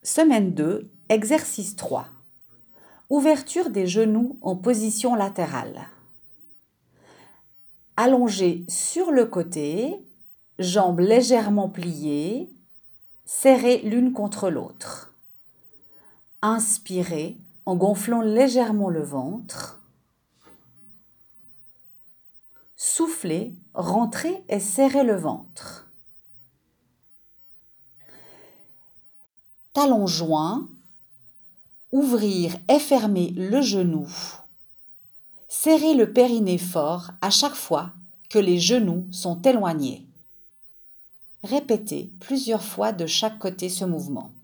Semaine 2, exercice 3. Ouverture des genoux en position latérale. Allongez sur le côté, jambes légèrement pliées, serrées l'une contre l'autre. Inspirez en gonflant légèrement le ventre. Soufflez, rentrez et serrez le ventre. Talons joints, ouvrir et fermer le genou. Serrez le périnée fort à chaque fois que les genoux sont éloignés. Répétez plusieurs fois de chaque côté ce mouvement.